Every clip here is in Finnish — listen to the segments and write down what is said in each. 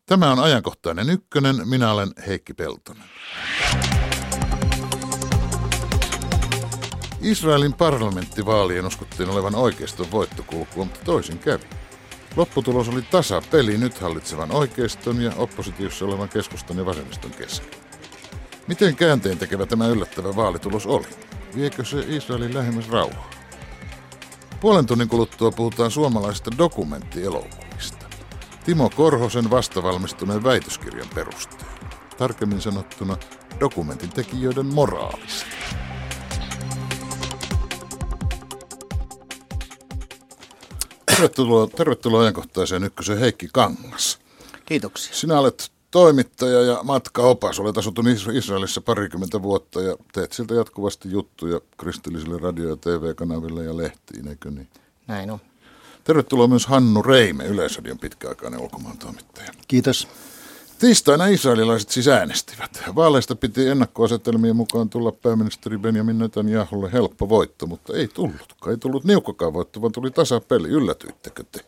Tämä on Ajankohtainen ykkönen. Minä olen Heikki Peltonen. Israelin parlamenttivaalien uskottiin olevan oikeiston voittokulkua, mutta toisin kävi. Lopputulos oli tasapeli nyt hallitsevan oikeiston ja oppositiossa olevan keskustan ja vasemmiston kesken. Miten käänteen tekevä tämä yllättävä vaalitulos oli? Viekö se Israelin lähemmäs rauhaa? Puolen tunnin kuluttua puhutaan suomalaisista dokumenttielokuvista. Timo Korhosen vastavalmistuneen väitöskirjan perusteella. Tarkemmin sanottuna dokumentin tekijöiden moraalista. Tervetuloa Ajankohtaiseen ykköseen, Heikki Kangas. Kiitoksia. Sinä olet toimittaja ja matkaopas. Olet asunut Israelissa parikymmentä vuotta ja teet siltä jatkuvasti juttuja kristillisille radio- ja TV-kanaville ja lehtiin, eikö niin? Näin on. Tervetuloa myös Hannu Reime, Yleisradion pitkäaikainen ulkomaantoimittaja. Kiitos. Tiistaina israelilaiset siis äänestivät. Vaaleista piti ennakkoasetelmien mukaan tulla pääministeri Benjamin Netanyahulle helppo voitto, mutta ei tullutkaan. Ei tullut niukkakaan voitto, vaan tuli tasapeli. Yllätyittekö te?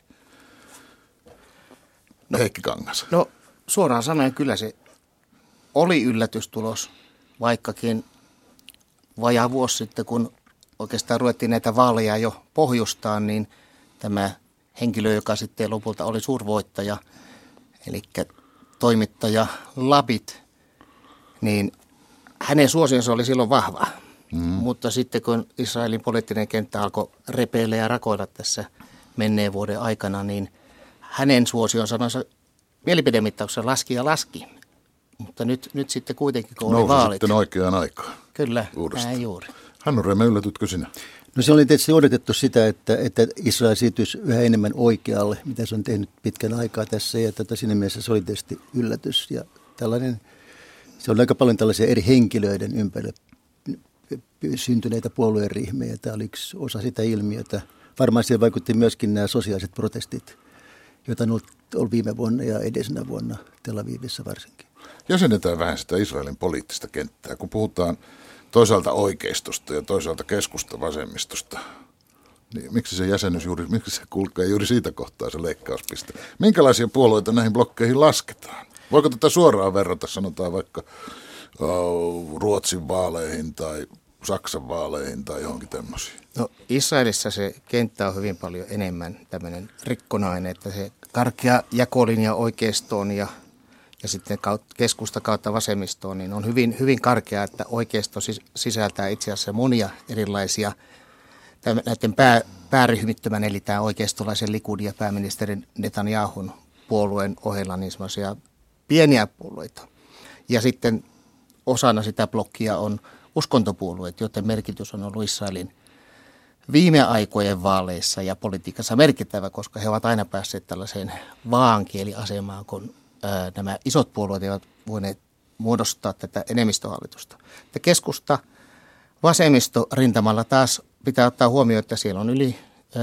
Heikki Kangas. No suoraan sanoen kyllä se oli yllätystulos, vaikkakin vajaa vuosi sitten, kun oikeastaan ruvettiin näitä vaaleja jo pohjustaa, niin tämä henkilö, joka sitten lopulta oli suurvoittaja, eli toimittaja Labit, niin hänen suosionsa oli silloin vahva. Mutta sitten kun Israelin poliittinen kenttä alkoi repeillä ja rakoilla tässä menneen vuoden aikana, niin hänen suosionsa noissa mielipidemittauksessa laski. Mutta nyt sitten kuitenkin, kun oli vaalit. Sitten oikeaan aikaan. Kyllä, uudestaan. näin juuri. Hannu Reime, yllätytkö sinä? No se oli tietysti odotettu sitä, että Israel siirtyisi yhä enemmän oikealle, mitä se on tehnyt pitkän aikaa tässä. Ja siinä mielessä se oli tietysti yllätys. Ja se on aika paljon tällaisia eri henkilöiden ympärillä syntyneitä puolueen ryhmiä. Tämä oli yksi osa sitä ilmiötä. Varmaan siihen vaikutti myöskin nämä sosiaaliset protestit, joita on ollut viime vuonna ja edellisenä vuonna Tel Avivissa varsinkin. Jäsennetään vähän sitä Israelin poliittista kenttää, kun puhutaan toisaalta oikeistosta ja toisaalta keskusta vasemmistosta. Niin miksi se jäsenyys miksi se kulkee juuri siitä kohtaa se leikkauspiste? Minkälaisia puolueita näihin blokkeihin lasketaan? Voiko tätä suoraan verrata, sanotaan vaikka Ruotsin vaaleihin tai Saksan vaaleihin tai johonkin tämmöisiin? No Israelissa se kenttä on hyvin paljon enemmän tämmöinen rikkonainen, että se karkea jakolinja oikeistoon ja sitten keskusta kautta vasemmistoon, niin on hyvin, hyvin karkea, että oikeisto sisältää itse asiassa monia erilaisia näiden pääryhmittymän, eli tämä oikeistolaisen Likudin ja pääministerin Netanyahun puolueen ohella niin semmoisia pieniä puolueita. Ja sitten osana sitä blokkia on uskontopuolueet, joiden merkitys on ollut Israelin viime aikojen vaaleissa ja politiikassa merkittävä, koska he ovat aina päässeet tällaiseen vaankieliasemaan, kun nämä isot puolueet eivät voineet muodostaa tätä enemmistöhallitusta. Keskusta vasemmisto rintamalla taas pitää ottaa huomioon, että siellä on yli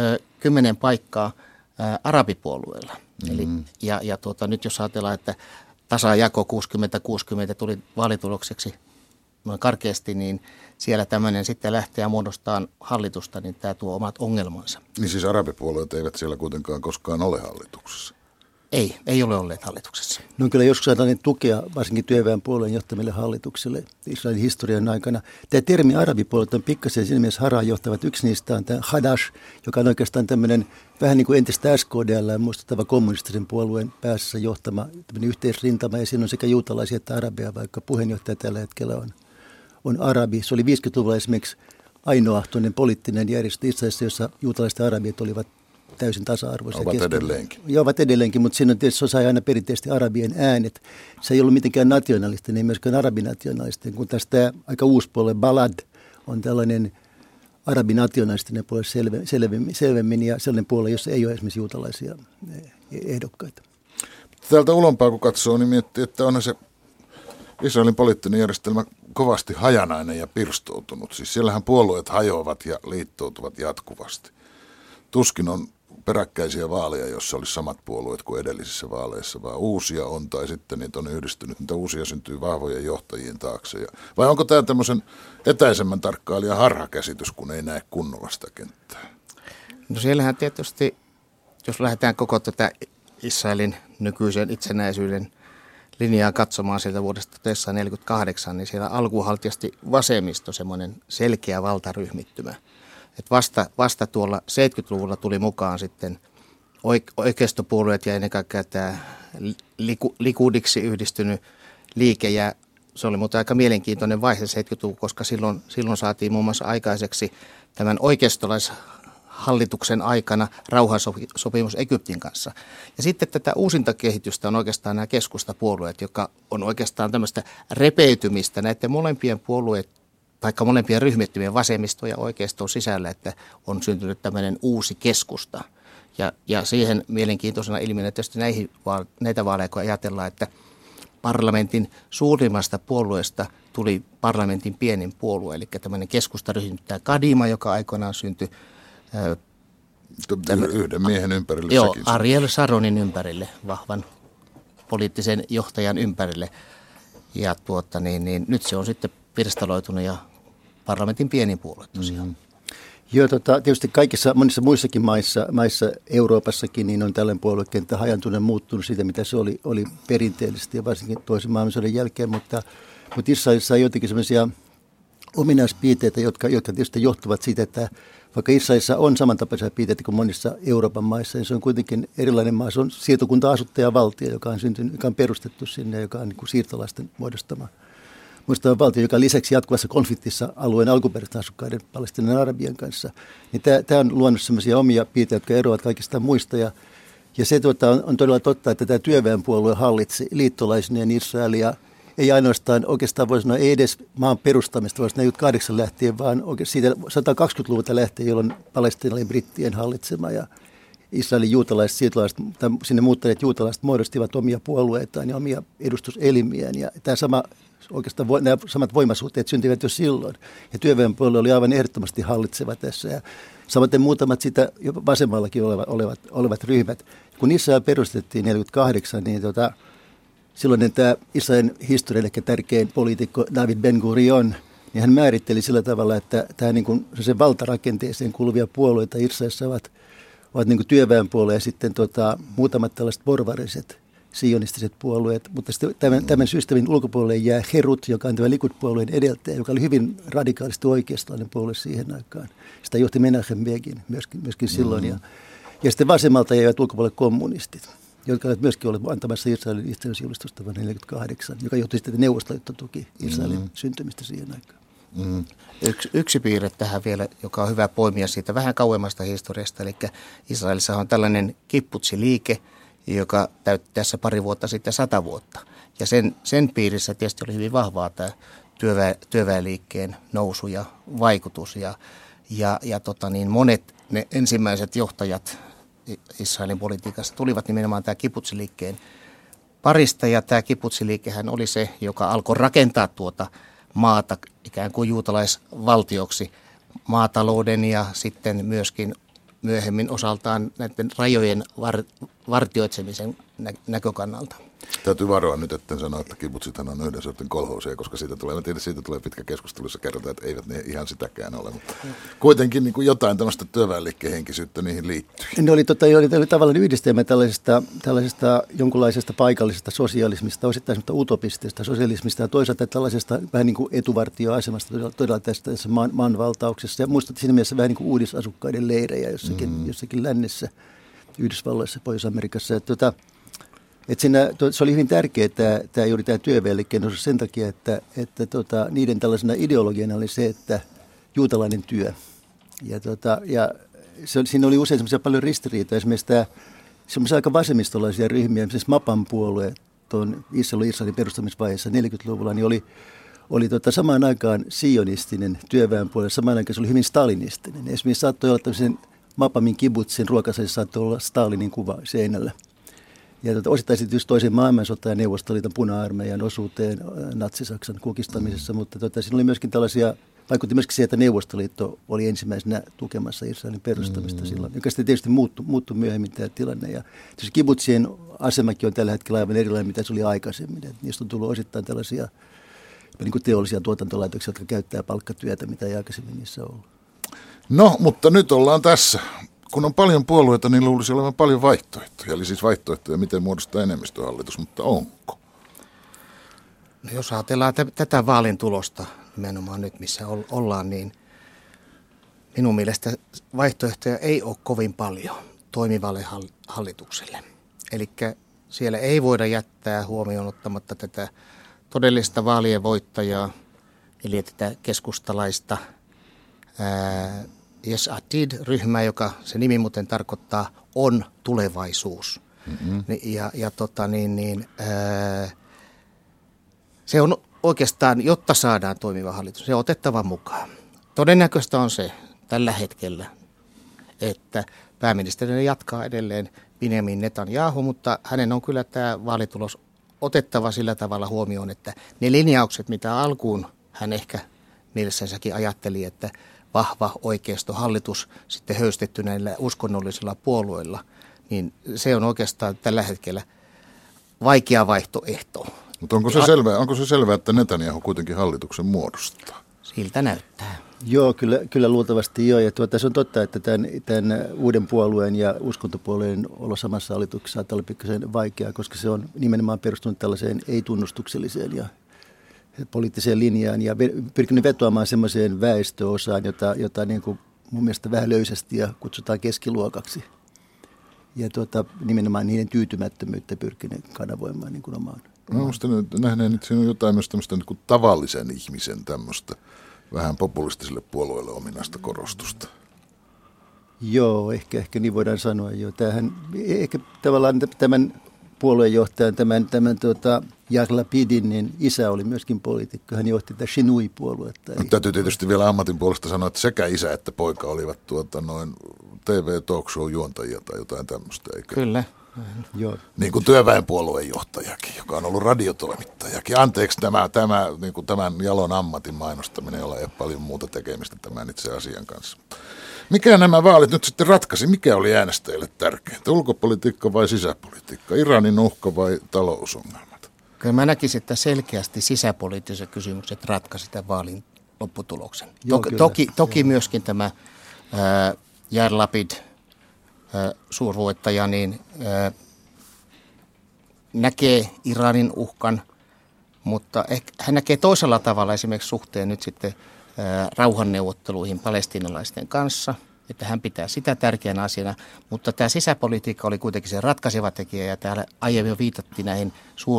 10 paikkaa arabipuolueella. Eli, nyt jos ajatellaan, että tasajako 60-60 tuli vaalitulokseksi noin karkeasti, niin siellä tämmöinen sitten lähtee ja muodostaa hallitusta, niin tämä tuo omat ongelmansa. Niin siis arabipuolueet eivät siellä kuitenkaan koskaan ole hallituksessa? Ei ole olleet hallituksessa. No kyllä joskus saadaan tukea varsinkin työväenpuolueen johtamille hallituksille Israelin historian aikana. Tämä termi arabipuolueet on pikkasen siinä mielessä harhaanjohtavat. Yksi niistä on tämä Hadash, joka on oikeastaan tämmöinen vähän niin kuin entistä SKDL muistuttava kommunistisen puolueen päässä johtama yhteisrintama. Ja siinä on sekä juutalaisia että arabeja, vaikka puheenjohtaja tällä hetkellä on arabi. Se oli 50-luvulla esimerkiksi ainoa poliittinen järjestö Israelissa, jossa juutalaiset ja arabiat olivat täysin tasa-arvoisia. Ovat edelleenkin. Joo, ovat edelleenkin, mutta siinä on tietysti sai aina perinteisesti arabien äänet. Se ei ollut mitenkään nationalistinen, ei myöskään arabinationalistinen, kun tästä aika uusi puolue Balad on tällainen arabinationalistinen puolue selvemmin ja sellainen puolue, jossa ei ole esimerkiksi juutalaisia ehdokkaita. Täältä ulompaa kun katsoo, niin miettii, että onhan se Israelin poliittinen järjestelmä kovasti hajanainen ja pirstoutunut. Siis siellähän puolueet hajoavat ja liittoutuvat jatkuvasti. Tuskin on peräkkäisiä vaaleja, jossa olisi samat puolueet kuin edellisissä vaaleissa, vaan uusia on tai sitten niitä on yhdistynyt. Niitä uusia syntyy vahvojen johtajien taakse. Vai onko tämä tämmöisen etäisemmän tarkkailijan harhakäsitys, kun ei näe kunnolla sitä kenttää? No siellähän tietysti, jos lähdetään koko tätä Israelin nykyisen itsenäisyyden linjaa katsomaan sieltä vuodesta 1948, niin siellä alkuun haltiasti vasemmisto, semmoinen selkeä valtaryhmittymä. Et vasta tuolla 70-luvulla tuli mukaan sitten oikeistopuolueet ja ennen kaikkea tämä Likudiksi yhdistynyt liike. Ja se oli muuten aika mielenkiintoinen vaihe 70-luvu, koska silloin saatiin muun muassa aikaiseksi tämän oikeistolaishallituksen aikana rauhansopimus Egyptin kanssa. Ja sitten tätä uusinta kehitystä on oikeastaan nämä keskustapuolueet, joka on oikeastaan tämmöistä repeytymistä näiden molempien puolueiden, vaikka molempien ryhmittymien vasemmisto ja oikeiston sisällä, että on syntynyt tämmöinen uusi keskusta. Ja siihen mielenkiintoisena ilmiönä tietysti näitä vaaleja, kun ajatellaan, että parlamentin suurimmasta puolueesta tuli parlamentin pienin puolue, eli tämmöinen keskustaryhmittäjä Kadima, joka aikoinaan syntyi yhden miehen ympärille. Joo, Ariel Sharonin ympärille, vahvan poliittisen johtajan ympärille. Ja nyt se on sitten pirstaloitunut ja parlamentin pienin puolue tosiaan. Joo, tietysti monissa muissakin maissa Euroopassakin niin on tällainen puoluekenttä hajantunut muuttunut siitä, mitä se oli perinteellisesti ja varsinkin toisen maailmansodan jälkeen, mutta Israelissa on jotenkin sellaisia ominaispiirteitä, jotka tietysti johtuvat siitä, että vaikka Israelissa on samantapaisia piirteitä kuin monissa Euroopan maissa, niin se on kuitenkin erilainen maa. Se on siirtokunta-asuttajavaltio, joka on perustettu sinne, joka on niin kuin siirtolaisten muodostama valtio, joka lisäksi jatkuvassa konfliktissa alueen alkuperäisten asukkaiden Palestiinan ja Arabien kanssa. Niin tämä on luonut sellaisia omia piirteitä, jotka eroavat kaikista muista. Ja se on todella totta, että tämä työväenpuolue hallitsi liittolaisineen Israelia. Ei ainoastaan oikeastaan voi sanoa, ei edes maan perustamista vuodesta 1948 lähtien, vaan siitä 120-luvulta lähtien, jolloin Palestiina oli brittien hallitsema ja Israelin juutalaiset, siirtolaiset, sinne muuttaneet juutalaiset muodostivat omia puolueitaan ja omia edustuselimiään. Ja oikeastaan nämä samat voimasuhteet syntyivät jo silloin. Ja työväenpuolue oli aivan ehdottomasti hallitseva tässä. Ja samaten muutamat sitä jopa vasemmallakin olevat ryhmät. Kun Israel perustettiin 1948, niin silloin tämä Israelin historian ehkä tärkein poliitikko David Ben-Gurion, niin hän määritteli sillä tavalla, että tämä niin kuin sen valtarakenteeseen kuuluvia puolueita Israelissa ovat niin kuin työväenpuolue ja sitten muutamat tällaiset porvariset sionistiset puolueet, mutta tämän systeemin ulkopuolelle jää Herut, joka on tämä Likud-puolueen edeltäjä, joka oli hyvin radikaalisti oikeistolainen puolue siihen aikaan. Sitä johti Menachem Begin myöskin silloin. Ja sitten vasemmalta jäivät ulkopuolelle kommunistit, jotka olivat myöskin olleet antamassa Israelin itsenäisyysjulistusta vuonna 1948, joka johtui sitten, että Neuvostoliitto tuki Israelin syntymistä siihen aikaan. Yksi piirre tähän vielä, joka on hyvä poimia siitä vähän kauemmasta historiasta, eli Israelissa on tällainen kibbutziliike, joka täytti tässä pari vuotta sitten 100 vuotta. Ja sen piirissä tietysti oli hyvin vahvaa tämä työväenliikkeen nousu ja vaikutus. Monet ne ensimmäiset johtajat Israelin politiikassa tulivat nimenomaan tämä kibbutziliikkeen parista. Ja tämä kibbutziliikehän oli se, joka alkoi rakentaa tuota maata ikään kuin juutalaisvaltioksi maatalouden ja sitten myöskin myöhemmin osaltaan näiden rajojen vartioitsemisen näkökannalta. Täytyy varoa nyt, etten sano, että kibbutzithan on yhden sortin kolhoosia, koska siitä tulee pitkä keskustelu, jossa kerrotaan, että eivät ne ihan sitäkään ole. Mutta kuitenkin niin kuin jotain tämmöistä työväenliikkeen henkisyyttä niihin liittyy. Ne oli tavallaan yhdistelmä tällaisesta jonkunlaisesta paikallisesta sosialismista, osittain utopistisesta sosialismista ja toisaalta tällaisesta vähän niin kuin etuvartioasemasta todella tässä maanvaltauksessa. Ja muistat siinä mielessä vähän niin kuin uudisasukkaiden leirejä jossakin lännessä, Yhdysvalloissa, Pohjois-Amerikassa. Se oli hyvin tärkeää juuri tämä työväenliikkeen osuus sen takia, että niiden tällaisena ideologiana oli se, että juutalainen työ. Ja siinä oli usein semmoisia paljon ristiriitoja. Esimerkiksi semmoisia aika vasemmistolaisia ryhmiä, esimerkiksi Mapan puolue Israelin perustamisvaiheessa 40-luvulla, niin oli samaan aikaan sionistinen työväenpuolue, samaan aikaan se oli hyvin stalinistinen. Esimerkiksi saattoi olla tämmöisen Mapamin kibbutzin ruokasalissa saattoi olla Stalinin kuva seinällä. Ja osittain sitten toisen maailmansotaan ja Neuvostoliiton puna-armeijan osuuteen Natsi-Saksan kukistamisessa, mutta siinä oli myöskin vaikutti myöskin siihen, että Neuvostoliitto oli ensimmäisenä tukemassa Israelin perustamista silloin, joka sitten tietysti muuttui myöhemmin tämä tilanne. Ja kibbutzien asemakin on tällä hetkellä aivan erilainen, mitä se oli aikaisemmin. Et niistä on tullut osittain tällaisia niin kuin teollisia tuotantolaitoksia, jotka käyttää palkkatyötä, mitä ei aikaisemmin niissä ollut. No, mutta nyt ollaan tässä. kun on paljon puolueita, niin luulisi olevan paljon vaihtoehtoja. Eli siis vaihtoehtoja, miten muodostaa enemmistöhallitus, mutta onko? No jos ajatellaan tätä vaalin tulosta, nimenomaan nyt missä ollaan, niin minun mielestä vaihtoehtoja ei ole kovin paljon toimivalle hallitukselle. Eli siellä ei voida jättää huomioon ottamatta tätä todellista vaalien voittajaa, eli tätä keskustalaista Yes Atid-ryhmää, joka se nimi muuten tarkoittaa on tulevaisuus. Mm-hmm. Se on oikeastaan, jotta saadaan toimiva hallitus, se on otettava mukaan. Todennäköistä on se tällä hetkellä, että pääministeri jatkaa edelleen Benjamin Netanyahu, mutta hänen on kyllä tämä vaalitulos otettava sillä tavalla huomioon, että ne linjaukset, mitä alkuun hän ehkä mielessäänsäkin ajatteli, että vahva oikeistohallitus sitten höystetty näillä uskonnollisilla puolueilla, niin se on oikeastaan tällä hetkellä vaikea vaihtoehto. Mutta onko se selvää, että Netanyahu kuitenkin hallituksen muodostaa? Siltä näyttää. Joo, kyllä luultavasti joo. Ja se on totta, että tämän uuden puolueen ja uskontopuolueen olla samassa hallituksessa saattaa olla pikkasen vaikeaa, koska se on nimenomaan perustunut tällaiseen ei-tunnustukselliseen ja poliittiseen linjaan ja pyrkinyt vetoamaan semmoiseen väestöosaan, jota niin kuin mun mielestä vähän löysästi ja kutsutaan keskiluokaksi. Ja nimenomaan niiden tyytymättömyyttä pyrkinyt kanavoimaan niin kuin omaan. Mä muistan nähneen, että siinä on jotain myös tämmöistä niin kuin tavallisen ihmisen tämmöistä vähän populistiselle puolueelle ominaista korostusta. Joo, ehkä niin voidaan sanoa. Joo. Tämähän, ehkä tavallaan tämän puolueenjohtajan, tämän Yair Lapidin, niin isä oli myöskin poliitikko. Hän johti tätä Shinui-puoluetta. No, täytyy tietysti vielä ammatin puolesta sanoa, että sekä isä että poika olivat TV-talkshow-juontajia tai jotain tämmöistä. Eikä? Kyllä. Joo. Niin kuin työväenpuolueen johtajakin, joka on ollut radiotoimittajakin. Anteeksi niin kuin tämän jalon ammatin mainostaminen, jolla ei ole paljon muuta tekemistä tämän itse asian kanssa. Mikä nämä vaalit nyt sitten ratkaisi? Mikä oli äänestäjille tärkeintä? Ulkopolitiikka vai sisäpolitiikka? Iranin uhka vai talousongelmat? Kyllä mä näkisin, että selkeästi sisäpoliittiset kysymykset ratkaisi tämän vaalin lopputuloksen. Joo, toki myöskin tämä Yair Lapid, suurvoittaja, niin näkee Iranin uhkan, mutta hän näkee toisella tavalla esimerkiksi suhteen nyt sitten rauhanneuvotteluihin palestiinalaisten kanssa, että hän pitää sitä tärkeänä asiana, mutta tämä sisäpolitiikka oli kuitenkin se ratkaiseva tekijä, ja täällä aiemmin jo viitattiin näihin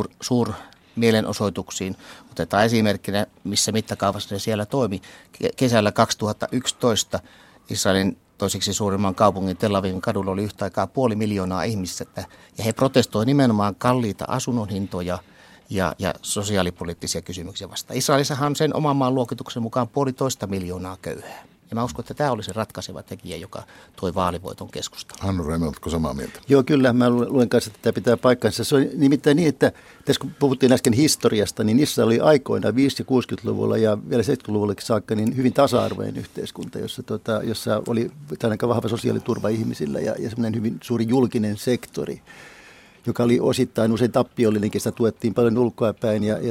mielenosoituksiin. Otetaan esimerkkinä, missä mittakaavassa ne siellä toimi. Kesällä 2011 Israelin toiseksi suurimman kaupungin Tel Avivin kadulla oli yhtä aikaa 500,000 ihmistä, ja he protestoivat nimenomaan kalliita asunnonhintoja ja sosiaalipoliittisia kysymyksiä vastaan. Israelissahan on sen oman maan luokituksen mukaan 1,5 miljoonaa köyhää. Ja mä uskon, että tämä oli se ratkaiseva tekijä, joka toi vaalivoiton keskustaan. Hannu Reimer, oletko samaa mieltä? Joo, kyllä. Mä luen kanssa, että tämä pitää paikkansa. Se on nimittäin niin, että tässä kun puhuttiin äsken historiasta, niin Israel oli aikoina 50- ja 60-luvulla ja vielä 70-luvullakin saakka niin hyvin tasa-arvoinen yhteiskunta, jossa oli aika vahva sosiaaliturva ihmisillä ja semmoinen hyvin suuri julkinen sektori, joka oli osittain usein tappiollinen, sitä tuettiin paljon ulkoapäin ja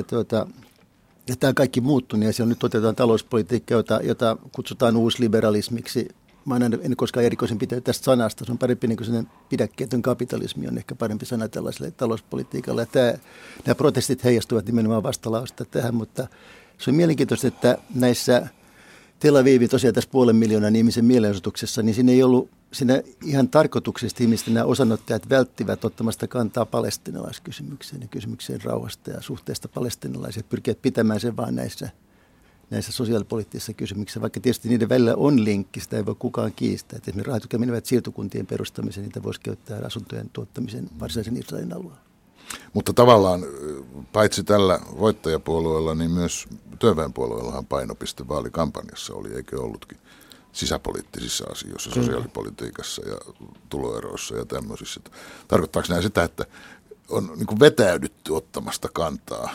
tämä kaikki muuttunut ja siellä nyt toteutetaan talouspolitiikkaa, jota kutsutaan uusliberalismiksi. Mä en koskaan erikoisen pitänyt tästä sanasta, se on parempi niin kuin sellainen pidäkkeetön kapitalismi on ehkä parempi sana tällaiselle talouspolitiikalle. Nämä protestit heijastuvat nimenomaan vastalausta tähän, mutta se on mielenkiintoista, että näissä Tel Avivin tosiaan tässä 500,000 ihmisen mielenosoituksessa, niin siinä ei ollut siinä ihan tarkoituksesti ihmisten nämä osanottajat välttivät ottamasta kantaa palestiinalaiskysymykseen ja kysymykseen rauhasta ja suhteesta palestiinalaisiin, pyrkivät pitämään sen vaan näissä sosiaalipoliittisissa kysymyksissä, vaikka tietysti niiden välillä on linkki, sitä ei voi kukaan kiistää. Että esimerkiksi rahat, jotka menevät siirtokuntien perustamiseen, niitä voisi käyttää asuntojen tuottamisen varsinaisen Israelin alueella. Mutta tavallaan paitsi tällä voittajapuolueella, niin myös työväenpuolueellahan painopiste vaalikampanjassa oli, eikö ollutkin, sisäpoliittisissa asioissa, sosiaalipolitiikassa ja tuloeroissa ja tämmöisissä. Tarkoittaako nämä sitä, että on niin kuin vetäydytty ottamasta kantaa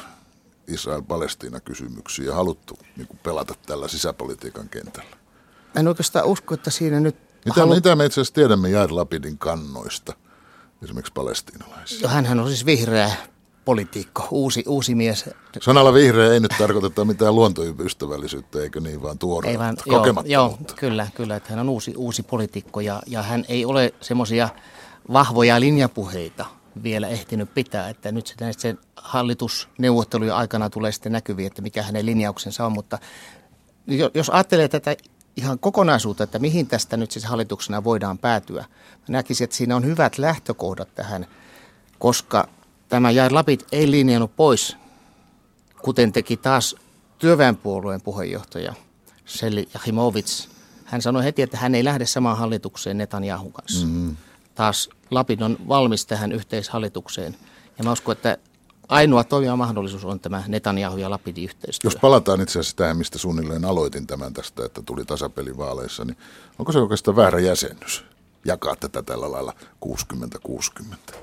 Israel-Palestiina-kysymyksiin ja haluttu niin kuin pelata tällä sisäpolitiikan kentällä? En oikeastaan usko, että siinä nyt... Mitä me itse asiassa tiedämme Yair Lapidin kannoista, esimerkiksi palestiinalaisia? Hänhän on siis vihreä politiikko, uusi mies. Sanalla vihreä ei nyt tarkoiteta mitään luontoystävällisyyttä, eikö niin, vaan tuoreutta, kokemattomuutta. Kyllä, että hän on uusi poliitikko ja hän ei ole semmoisia vahvoja linjapuheita vielä ehtinyt pitää, että nyt se hallitusneuvottelujen aikana tulee sitten näkyviin, että mikä hänen linjauksensa on, mutta jos ajattelee tätä ihan kokonaisuutta, että mihin tästä nyt siis hallituksena voidaan päätyä, näkisin, että siinä on hyvät lähtökohdat tähän, koska tämä Jair Lapid ei linjannut pois, kuten teki taas työväenpuolueen puheenjohtaja Shelley Jakhimovic. Hän sanoi heti, että hän ei lähde samaan hallitukseen Netanyahun kanssa. Mm-hmm. Taas Lapid on valmis tähän yhteishallitukseen. Ja mä uskon, että ainoa toimiva mahdollisuus on tämä Netanyahu ja Lapidin yhteistyö. Jos palataan itse asiassa tähän, mistä suunnilleen aloitin tämän tästä, että tuli tasapelivaaleissa, niin onko se oikeastaan väärä jäsennys jakaa tätä tällä lailla 60-60?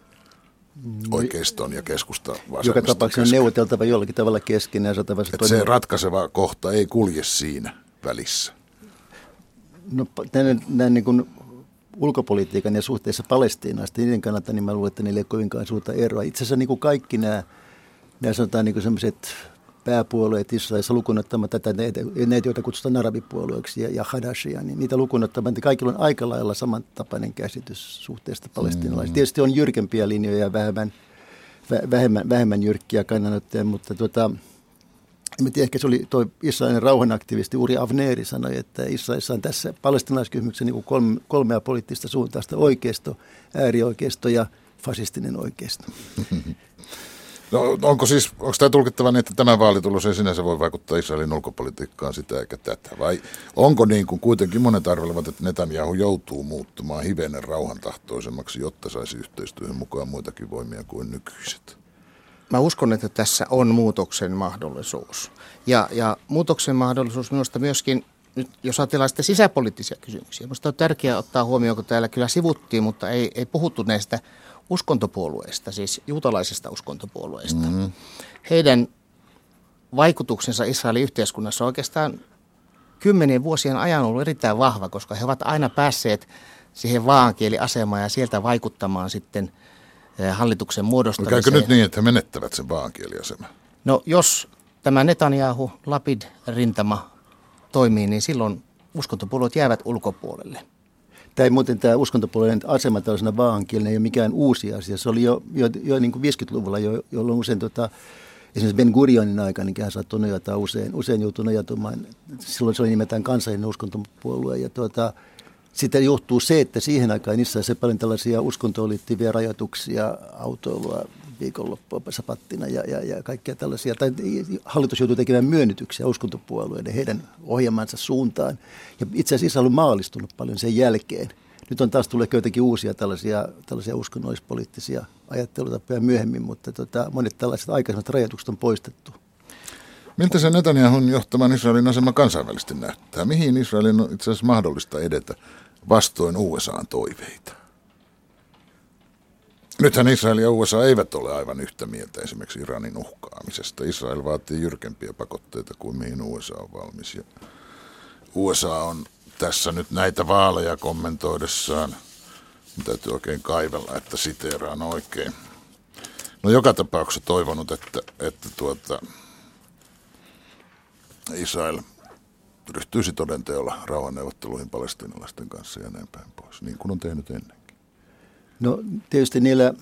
Oikeiston ja keskusta vasemmiston. Joka tapauksessa on neuvoteltava jollakin tavalla keskenään. Että se ratkaiseva kohta ei kulje siinä välissä. No näin niin kuin ulkopolitiikan ja suhteessa Palestiinasta, niiden kannalta, niin mä luulen, että niillä ei ole kovinkaan suurta eroa. Itse asiassa niin kuin kaikki nämä sanotaan niin kuin sellaiset pääpuolueet Israelissa lukunottamatta näitä, joita kutsutaan arabipuolueeksi ja Hadashia, niin niitä lukunottamatta kaikilla on aika lailla samantapainen käsitys suhteesta palestiinalaisiin. Tietysti on jyrkempiä linjoja ja vähemmän jyrkkiä kannanottoja, mutta en tiedä, ehkä se oli tuo Israelin rauhanaktivisti Uri Avneri sanoi, että Israelissa on tässä palestiinalaiskysymyksessä niin kuin kolmea poliittista suuntausta: oikeisto, äärioikeisto ja fasistinen oikeisto. No, onko tämä tulkittava niin, että tämä vaalitulos ei sinänsä voi vaikuttaa Israelin ulkopolitiikkaan sitä eikä tätä? Vai onko niin kuin kuitenkin monet arvelevat, että Netanyahu joutuu muuttumaan hivenen rauhantahtoisemmaksi, jotta saisi yhteistyöhön mukaan muitakin voimia kuin nykyiset? Mä uskon, että tässä on muutoksen mahdollisuus. Ja muutoksen mahdollisuus minusta myöskin, nyt jos ajatellaan sitten sisäpoliittisia kysymyksiä, minusta on tärkeää ottaa huomioon, kun täällä kyllä sivuttiin, mutta ei puhuttu näistä uskontopuolueista, siis juutalaisista uskontopuolueista. Mm-hmm. Heidän vaikutuksensa Israelin yhteiskunnassa on oikeastaan 10 vuosien ajan ollut erittäin vahva, koska he ovat aina päässeet siihen vaankieliasemaan ja sieltä vaikuttamaan sitten hallituksen muodostamiseen. Käykö nyt niin, että he menettävät sen vaankieliaseman? No jos tämä Netanyahu, Lapid rintama toimii, niin silloin uskontopuolueet jäävät ulkopuolelle. Tämä uskontopuolueen asema tällaisena vaankielinen ei ole mikään uusi asia. Se oli jo niin kuin 50-luvulla, jolloin usein esimerkiksi Ben Gurionin aikana, niin hän saattoi nojata usein joutui nojatumaan. Silloin se oli nimeltään kansallinen uskontopuolue. Ja sitä johtuu se, että siihen aikaan Israelissa paljon tällaisia uskontoon liittyviä rajoituksia, autoilua viikonloppua sapattina ja kaikkea tällaisia. Tai hallitus joutui tekemään myönnytyksiä uskontopuolueiden heidän ohjelmansa suuntaan. Ja itse asiassa Israel on maallistunut paljon sen jälkeen. Nyt on taas tullut joitakin uusia tällaisia uskonnollispoliittisia ajattelutapoja myöhemmin, mutta monet tällaiset aikaisemmat rajoitukset on poistettu. Miltä se Netanyahun johtaman Israelin asema kansainvälisesti näyttää? Mihin Israelin on itse asiassa mahdollista edetä vastoin USA:n toiveita? Nythän Israel ja USA eivät ole aivan yhtä mieltä esimerkiksi Iranin uhkaamisesta. Israel vaatii jyrkempiä pakotteita kuin mihin USA on valmis. Ja USA on tässä nyt näitä vaaleja kommentoidessaan, täytyy oikein kaivella, että siteeraan oikein. No joka tapauksessa toivonut, että Israel ryhtyisi todenteolla rauhanneuvotteluihin palestiinalaisten kanssa ja näin päin pois, niin kuin on tehnyt ennenkin. No tietysti niillä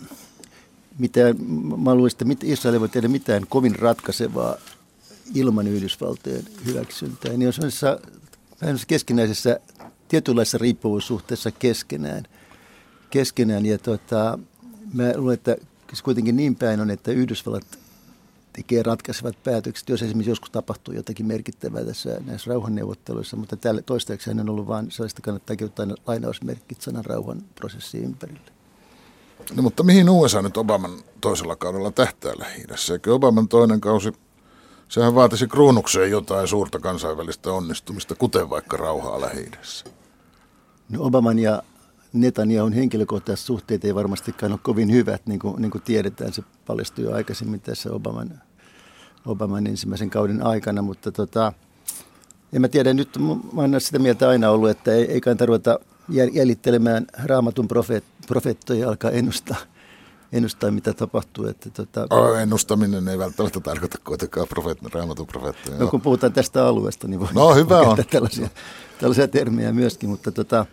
mä luulen, että Israel ei voi tehdä mitään kovin ratkaisevaa ilman Yhdysvaltojen hyväksyntää. Niin on sellaisessa keskinäisessä tietynlaisessa riippuvuussuhteessa keskenään. Ja mä luulen, että se kuitenkin niin päin on, että Yhdysvallat tekee ratkaisevat päätökset, jos esimerkiksi joskus tapahtuu jotakin merkittävää näissä rauhanneuvotteluissa, mutta toistaiseksi hän on ollut vain sellaista, kannattaa kirjoittaa lainausmerkit sanan rauhanprosessiin ympärille. No mutta mihin USA nyt Obaman toisella kaudella tähtää Lähi-idässä? Eikö Obaman toinen kausi, sehän vaatisi kruunukseen jotain suurta kansainvälistä onnistumista, kuten vaikka rauhaa Lähi-idässä? No Obaman ja Netanyahun henkilökohtaiset suhteet ei varmastikaan ole kovin hyvät, niin kuin tiedetään. Se paljastui jo aikaisemmin tässä Obaman ensimmäisen kauden aikana, mutta en mä tiedä, nyt mä oon sitä mieltä aina ollut, että ei kannata ruveta jäljittelemään Raamatun profeettoja, alkaa ennustaa, mitä tapahtuu. Että, ennustaminen ei välttämättä tarkoita kuitenkaan raamatun profeettia. No, kun puhutaan tästä alueesta, niin hyvä on. Tällaisia termejä myöskin, mutta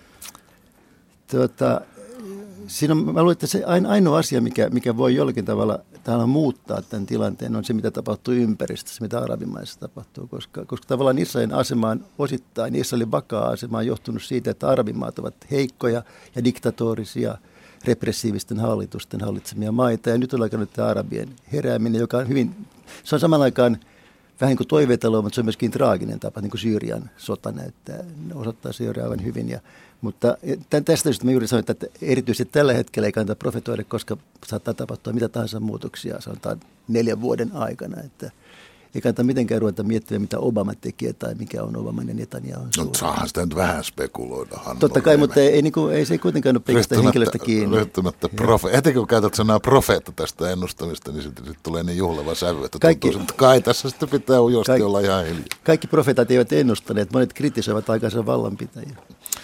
siinä on, mä luulen, että se ainoa asia, mikä voi jollakin tavalla muuttaa tämän tilanteen, on se, mitä tapahtuu ympäristössä, mitä arabimaissa tapahtuu, koska tavallaan Israelin asema on osittain, Israelin vakaa asema on johtunut siitä, että arabimaat ovat heikkoja ja diktatorisia, repressiivisten hallitusten hallitsemia maita, ja nyt on alkanut tämä arabien herääminen, joka on hyvin, se on saman aikaan vähän niin kuin toiveitalo, mutta se on myöskin traaginen tapa, niin kuin Syyrian sota näyttää, osoittaa Syyria aivan hyvin. Mutta tästä syystä mä juuri sanoin, että erityisesti tällä hetkellä ei kannata profetoida, koska saattaa tapahtua mitä tahansa muutoksia, sanotaan 4 vuoden aikana. Että ei kannata mitenkään ruveta miettimään, mitä Obama tekee tai mikä on Obaman ja Netanyahun suhde. No saahan sitä nyt vähän spekuloida. Totta kai, mutta ei se kuitenkaan ole pelkästään henkilöstä kiinni. Heti kun käytät sanaa profeetta tästä ennustamista, niin sitten tulee niin juhlava sävy, että tuntuu, että kai tässä sitten pitää ujosti olla ihan hiljaa. Kaikki profeetat eivät ennustaneet, monet kritisoivat aikansa vallanpitäjiä.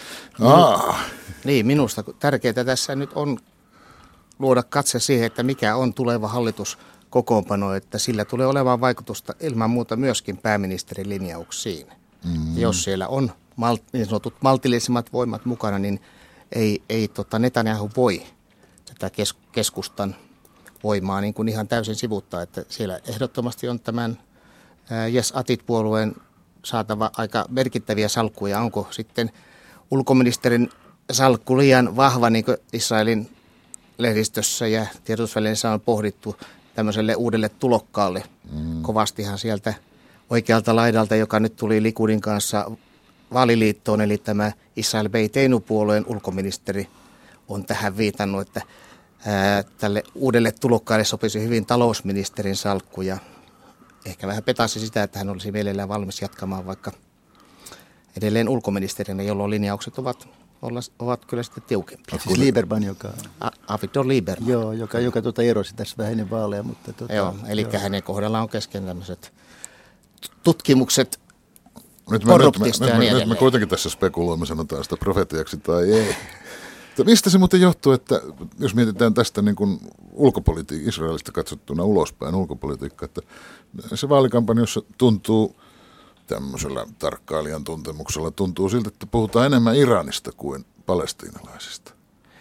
Niin, minusta tärkeää tässä nyt on luoda katse siihen, että mikä on tuleva hallituskokoonpano, että sillä tulee olemaan vaikutusta ilman muuta myöskin pääministerin linjauksiin. Jos siellä on niin sanotut maltillisemmat voimat mukana, niin ei Netanyahu voi tätä keskustan voimaa niin kuin ihan täysin sivuuttaa, että siellä ehdottomasti on tämän Yes Atit-puolueen saatava aika merkittäviä salkkuja. Onko sitten ulkoministerin salkku liian vahva, niin kuin Israelin lehdistössä ja tiedotusvälineissä on pohdittu tämmöiselle uudelle tulokkaalle. Kovastihan sieltä oikealta laidalta, joka nyt tuli Likudin kanssa vaaliliittoon, eli tämä Israel Beiteinu-puolueen ulkoministeri on tähän viitannut, että tälle uudelle tulokkaalle sopisi hyvin talousministerin salkku ja ehkä vähän petasi sitä, että hän olisi mielellään valmis jatkamaan vaikka edelleen ulkoministerinä, jolloin linjaukset ovat kyllä sitten tiukempia. Siis Lieberman, Avigdor Lieberman. Joo, joka erosi tässä vähän ennen vaaleja. Mutta joo, eli hänen kohdallaan on kesken tämmöiset tutkimukset korruptiosta ja niin edelleen. Nyt me kuitenkin tässä spekuloimme, sanotaan sitä profetiaksi tai ei. Mistä se muuten johtuu, että jos mietitään tästä niin kuin Israelista katsottuna ulospäin ulkopolitiikkaa, että se vaalikampanjassa tuntuu tämmöisellä tarkkailijan tuntemuksella tuntuu siltä, että puhutaan enemmän Iranista kuin palestiinalaisista.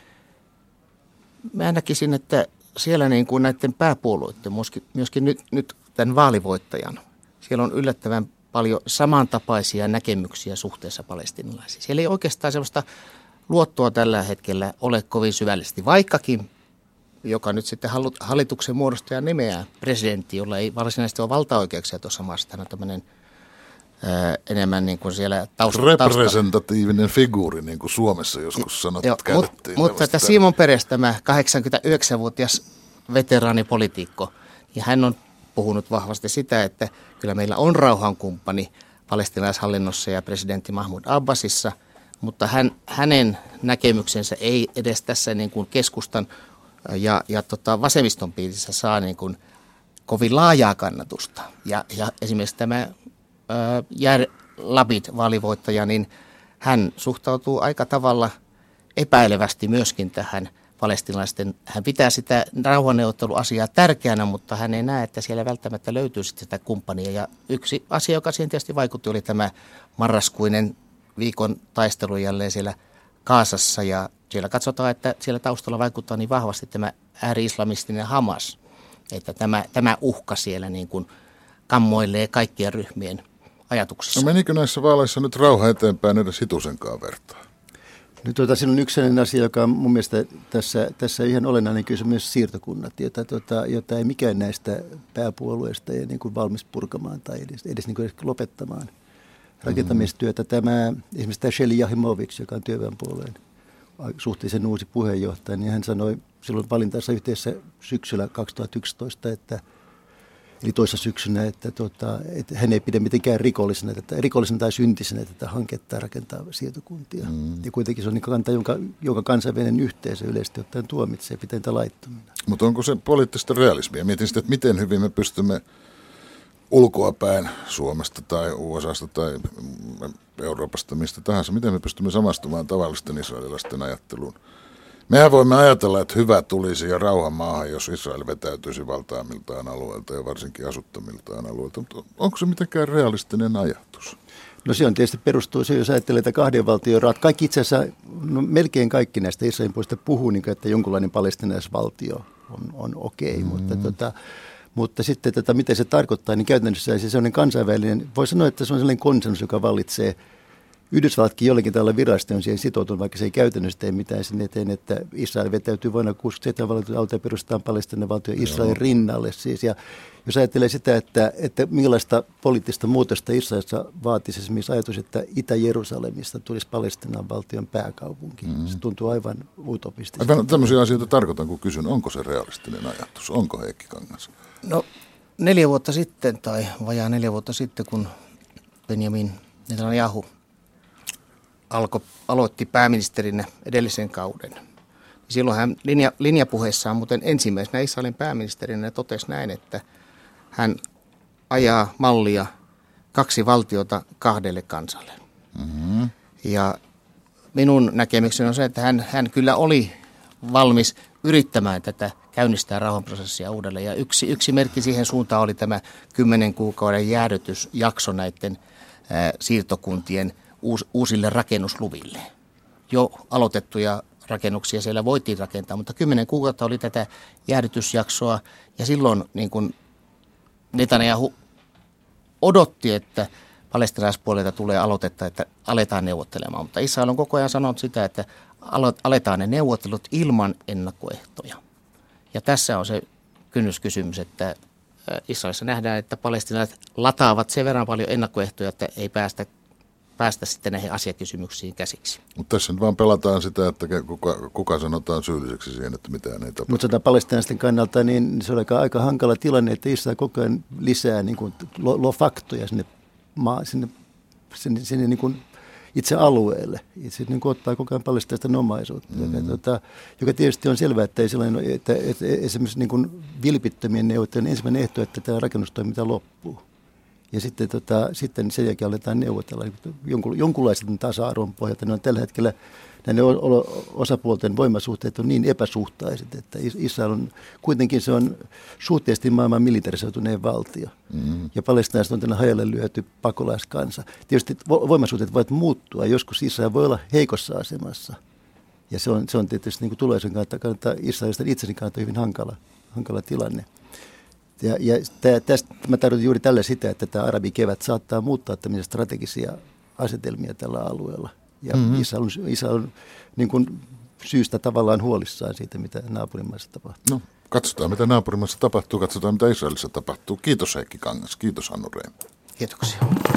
Mä näkisin, että siellä niin kuin näiden pääpuolueiden, myöskin nyt tämän vaalivoittajan, siellä on yllättävän paljon samantapaisia näkemyksiä suhteessa palestiinalaisiin. Siellä ei oikeastaan sellaista luottoa tällä hetkellä ole kovin syvällisesti, vaikkakin, joka nyt sitten hallituksen muodostaja nimeää presidentti, jolla ei varsinaisesti ole valtaoikeuksia tuossa maassa. Hän on tämmöinen enemmän niin kuin siellä representatiivinen figuuri, niin kuin Suomessa joskus käytettiin. Mutta että Simon Peres, tämä 89-vuotias veteraanipoliitikko, ja hän on puhunut vahvasti sitä, että kyllä meillä on rauhankumppani palestiinalaishallinnossa ja presidentti Mahmoud Abbasissa, mutta hänen näkemyksensä ei edes tässä niin kuin keskustan ja vasemmiston piirissä saa niin kuin kovin laajaa kannatusta. Ja esimerkiksi tämä Yair Lapid, vaalivoittaja, niin hän suhtautuu aika tavalla epäilevästi myöskin tähän palestiinalaisten. Hän pitää sitä rauhanneuvotteluasiaa tärkeänä, mutta hän ei näe, että siellä välttämättä löytyy sitä kumppania. Ja yksi asia, joka siihen tietysti vaikutti, oli tämä marraskuinen viikon taistelu jälleen siellä Gazassa. Ja siellä katsotaan, että siellä taustalla vaikuttaa niin vahvasti tämä ääri-islamistinen Hamas, että tämä uhka siellä niin kuin kammoilee kaikkien ryhmien ajatuksissa. No menikö näissä vaaleissa nyt rauha eteenpäin edes hitusenkaan vertaa? Nyt siinä on yksi sellainen asia, joka on mun mielestä tässä ihan olennainen kysymys myös siirtokunnat, jota ei mikään näistä pääpuolueista ei niin kuin valmis purkamaan tai edes niin kuin lopettamaan rakentamistyötä. Esimerkiksi tämä Sheli Jahimovic, joka on työväenpuolueen suhteellisen uusi puheenjohtaja, niin hän sanoi silloin valintansa yhteydessä syksyllä 2011, eli toissa syksynä, että hän ei pidä mitenkään rikollisena tai syntisenä tätä hanketta rakentaa siirtokuntia. Ja kuitenkin se on niin kanta, jonka kansainvälinen yhteisö yleisesti ottaen tuomitsee pitäentä laittomina. Mutta onko se poliittista realismia? Mietin sitä, että miten hyvin me pystymme ulkoapäin Suomesta tai USAsta tai Euroopasta, mistä tahansa, miten me pystymme samastumaan tavallisten israelilaisten ajatteluun Mehän voimme ajatella, että hyvä tulisi ja rauha maahan, jos Israel vetäytyisi valtaamiltaan alueelta ja varsinkin asuttamiltaan alueelta. Mutta onko se mitenkään realistinen ajatus? No se on tietysti perustuu se, jos ajattelee, että kahden valtion kaikki itse asiassa, melkein kaikki näistä Israelin puolesta puhuu, niin kuin, että jonkunlainen palestiinalaisvaltio on okei, mutta sitten miten se tarkoittaa, niin käytännössä se on kansainvälinen, voi sanoa, että se on sellainen konsensus, joka vallitsee. Yhdysvallatkin jollakin tällä virallisesti on siihen sitoutunut, vaikka se ei käytännössä tee mitään sen eteen, että Israel vetäytyy vuonna 1967 valtioita ja perustetaan Palestiinan valtio Israelin rinnalle. Siis. Ja jos ajattelee sitä, että millaista poliittista muutosta Israelissa vaatisi esimerkiksi ajatus, että Itä-Jerusalemista tulisi Palestiinan valtion pääkaupunki. Se tuntuu aivan utopistista. Tämmöisiä asioita tarkoitan, kun kysyn, onko se realistinen ajatus? Onko Heikki Kangas? No 4 vuotta sitten tai vajaa 4 vuotta sitten, kun Benjamin Netanyahu aloitti pääministerinä edellisen kauden. Silloin hän linjapuheessaan muuten ensimmäisenä Israelin pääministerinä totesi näin, että hän ajaa mallia 2 valtiota 2 kansalle. Mm-hmm. Ja minun näkemykseni on se, että hän kyllä oli valmis yrittämään tätä käynnistää rauhanprosessia uudelleen. Ja yksi merkki siihen suuntaan oli tämä 10 kuukauden jäädytysjakso näiden siirtokuntien uusille rakennusluville. Jo aloitettuja rakennuksia siellä voitiin rakentaa, mutta 10 kuukautta oli tätä jäädytysjaksoa ja silloin niin kuin Netanyahu odotti, että palestiinalaispuolelta tulee aloitetta, että aletaan neuvottelemaan, mutta Israel on koko ajan sanonut sitä, että aletaan ne neuvottelut ilman ennakkoehtoja. Ja tässä on se kynnyskysymys, että Israelissa nähdään, että palestiinalaiset lataavat sen verran paljon ennakkoehtoja, että ei päästä sitten näihin asiakysymyksiin käsiksi. Mutta tässä nyt vaan pelataan sitä, että kuka sanotaan syylliseksi siihen, että mitään ei tapahdu. Mutta palestiinalaisten kannalta niin se on aika hankala tilanne, että Israel koko ajan lisää niin kuin faktoja sinne niin kuin itse alueelle. Itse niin kuin ottaa koko ajan palestiinalaisten omaisuutta, joka tietysti on selvää, että, että esimerkiksi niin kuin vilpittömien neuvottelujen ensimmäinen ehto, että tämä rakennustoiminta loppuu. Ja sitten sen jälkeen aletaan neuvotella jonkunlaisen tasa-arvon pohjalta. Ne on tällä hetkellä näiden osapuolten voimasuhteet on niin epäsuhtaiset, että Israel on kuitenkin se on suhteellisesti maailman militarisoituneen valtio. Mm-hmm. Ja palestiinalaiset on tänne hajalle lyöty pakolaiskansa. Tietysti voimasuhteet voivat muuttua. Joskus Israel voi olla heikossa asemassa. Ja se on tietysti niin kuin tulevaisuuden kannalta Israelista itsensä kannalta hyvin hankala tilanne. Ja tästä mä tarkoitan juuri tällä sitä, että tämä arabikevät saattaa muuttaa tämmöisiä strategisia asetelmia tällä alueella. Ja Israel on niin kuin syystä tavallaan huolissaan siitä, mitä naapurimaissa tapahtuu. No, katsotaan, mitä naapurimaissa tapahtuu, katsotaan, mitä Israelissa tapahtuu. Kiitos Heikki Kangas, kiitos Hannu Rehn. Kiitoksia.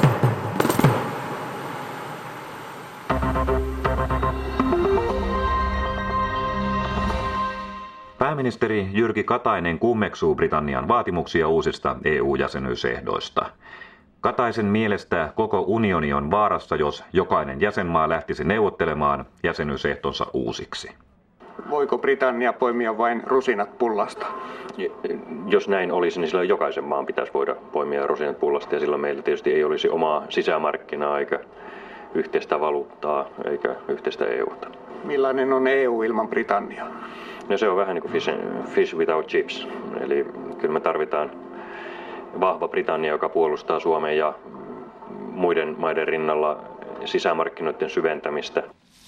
Pääministeri Jyrki Katainen kummeksuu Britannian vaatimuksia uusista EU-jäsenyysehdoista. Kataisen mielestä koko unioni on vaarassa, jos jokainen jäsenmaa lähtisi neuvottelemaan jäsenyysehtonsa uusiksi. Voiko Britannia poimia vain rusinat pullasta? Jos näin olisi, niin silloin jokaisen maan pitäisi voida poimia rusinat pullasta ja silloin meillä tietysti ei olisi omaa sisämarkkinaa eikä yhteistä valuuttaa eikä yhteistä EUta. Millainen on EU ilman Britanniaa? No se on vähän niin kuin fish without chips. Eli kyllä me tarvitaan vahva Britannia, joka puolustaa Suomen ja muiden maiden rinnalla sisämarkkinoiden syventämistä.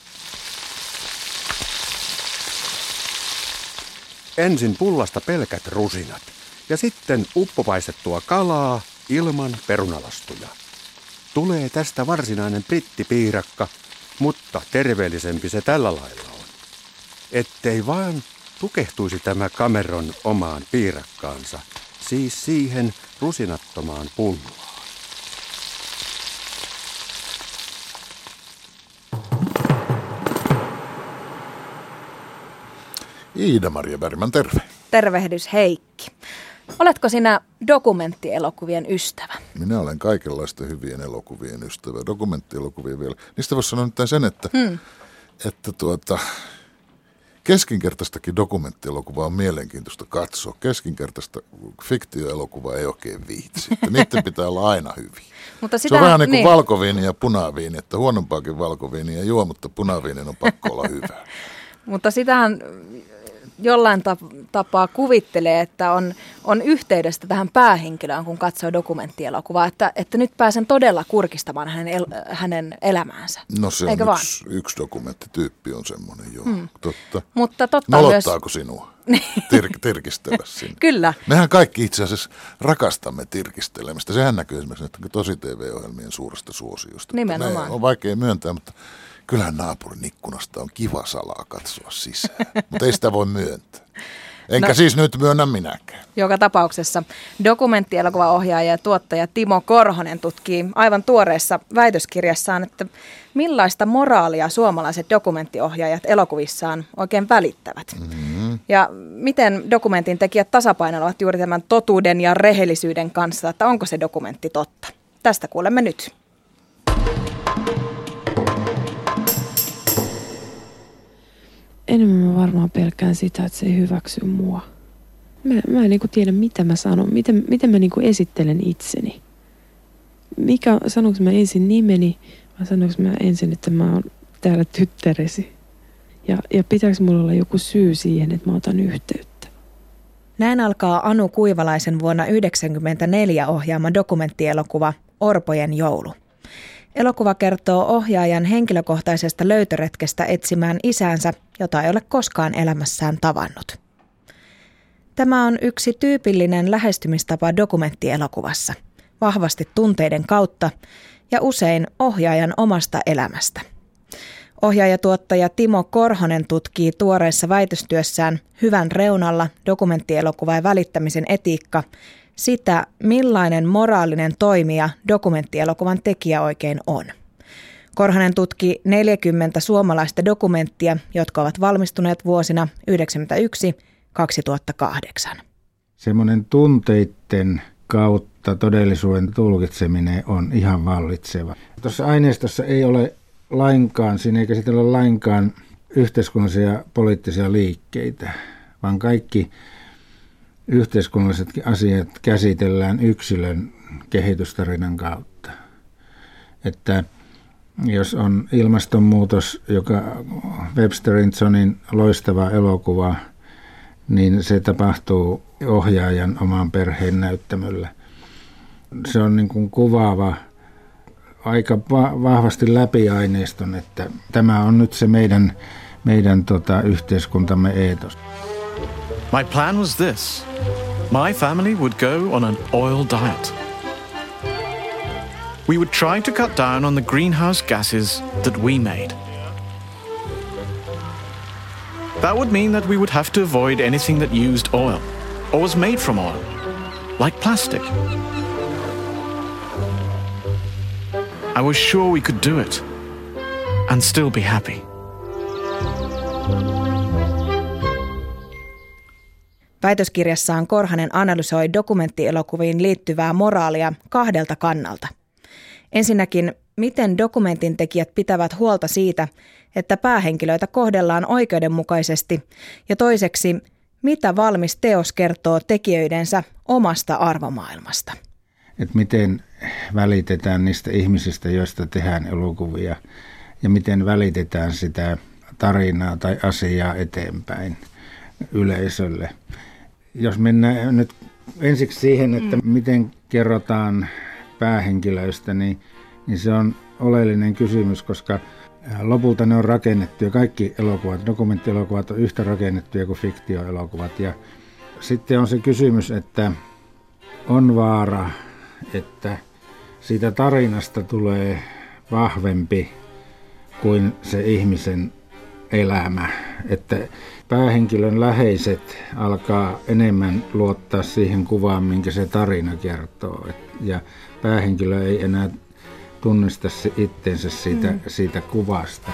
Ensin pullasta pelkät rusinat ja sitten uppopaistettua kalaa ilman perunalastuja. Tulee tästä varsinainen brittipiirakka, mutta terveellisempi se tällä lailla on. Ettei vaan tukehtuisi tämä Cameron omaan piirakkaansa, siis siihen rusinattomaan pullaan. Iida-Maria Bergman, terve. Tervehdys Heikki. Oletko sinä dokumenttielokuvien ystävä? Minä olen kaikenlaisten hyvien elokuvien ystävä. Dokumenttielokuvia vielä. Niistä voisi sanoa nyt sen, että keskinkertaistakin dokumenttielokuvaa on mielenkiintoista katsoa. Keskinkertaista fiktioelokuvaa ei oikein viitsi. Niiden pitää olla aina hyviä. Mutta se on vähän niin kuin valkoviini ja punaviini, että huonompaakin valkoviiniä juo, mutta punaviinin on pakko olla hyvä. Mutta sitähän jollain tapaa kuvittelee, että on yhteydessä tähän päähenkilöön, kun katsoo dokumenttielokuvaa, että nyt pääsen todella kurkistamaan hänen elämäänsä. No se eikö on yksi dokumenttityyppi on semmoinen, joo. Totta. Mutta totta nolottaako sinua tirkistellä sinne? Kyllä. Mehän kaikki itse asiassa rakastamme tirkistelemistä. Sehän näkyy esimerkiksi tosi TV-ohjelmien suuresta suosiosta. Nimenomaan. On vaikea myöntää, mutta kyllähän naapurin ikkunasta on kiva salaa katsoa sisään, mutta ei sitä voi myöntää. Enkä siis nyt myönnä minäkään. Joka tapauksessa dokumenttielokuvaohjaaja ja tuottaja Timo Korhonen tutkii aivan tuoreessa väitöskirjassaan, että millaista moraalia suomalaiset dokumenttiohjaajat elokuvissaan oikein välittävät. Mm-hmm. Ja miten dokumentin tekijät tasapainoilevat juuri tämän totuuden ja rehellisyyden kanssa, että onko se dokumentti totta. Tästä kuulemme nyt. Enemmän mä varmaan pelkään sitä, että se ei hyväksy mua. Mä en tiedä, mitä mä sanon, miten mä esittelen itseni. Sanoinko mä ensin nimeni vai sanoinko mä ensin, että mä oon täällä tyttäresi? Ja pitääkö mulla olla joku syy siihen, että mä otan yhteyttä? Näin alkaa Anu Kuivalaisen vuonna 1994 ohjaama dokumenttielokuva Orpojen joulu. Elokuva kertoo ohjaajan henkilökohtaisesta löytöretkestä etsimään isäänsä, jota ei ole koskaan elämässään tavannut. Tämä on yksi tyypillinen lähestymistapa dokumenttielokuvassa, vahvasti tunteiden kautta ja usein ohjaajan omasta elämästä. Ohjaajatuottaja Timo Korhonen tutkii tuoreessa väitöstyössään Hyvän reunalla dokumenttielokuvan välittämisen etiikka sitä, millainen moraalinen toimija dokumenttielokuvan tekijä oikein on. Korhonen tutki 40 suomalaista dokumenttia, jotka ovat valmistuneet vuosina 1991-2008. Semmoinen tunteiden kautta todellisuuden tulkitseminen on ihan vallitseva. Tuossa aineistossa ei ole lainkaan, siinä ei käsitellä lainkaan yhteiskunnallisia poliittisia liikkeitä, vaan kaikki yhteiskunnalliset asiat käsitellään yksilön kehitystarinan kautta. Että jos on ilmastonmuutos, joka Webster-Indsonin loistava elokuva, niin se tapahtuu ohjaajan oman perheen näyttämöllä. Se on niin kuin kuvaava, aika vahvasti läpi aineiston, että tämä on nyt se meidän yhteiskuntamme eetos. My plan was this. My family would go on an oil diet. We would try to cut down on the greenhouse gases that we made. That would mean that we would have to avoid anything that used oil or was made from oil, like plastic. I was sure we could do it and still be happy. Väitöskirjassaan Korhonen analysoi dokumenttielokuviin liittyvää moraalia kahdelta kannalta. Ensinnäkin, miten dokumentin tekijät pitävät huolta siitä, että päähenkilöitä kohdellaan oikeudenmukaisesti, ja toiseksi, mitä valmis teos kertoo tekijöidensä omasta arvomaailmasta. Että miten välitetään niistä ihmisistä, joista tehdään elokuvia, ja miten välitetään sitä tarinaa tai asiaa eteenpäin yleisölle. Jos mennään nyt ensiksi siihen, että miten kerrotaan päähenkilöistä, niin se on oleellinen kysymys, koska lopulta ne on rakennettu ja kaikki elokuvat, dokumenttielokuvat on yhtä rakennettuja kuin fiktioelokuvat. Ja sitten on se kysymys, että on vaara, että siitä tarinasta tulee vahvempi kuin se ihmisen elämä, että päähenkilön läheiset alkaa enemmän luottaa siihen kuvaan, minkä se tarina kertoo. Ja päähenkilö ei enää tunnista itsensä siitä kuvasta.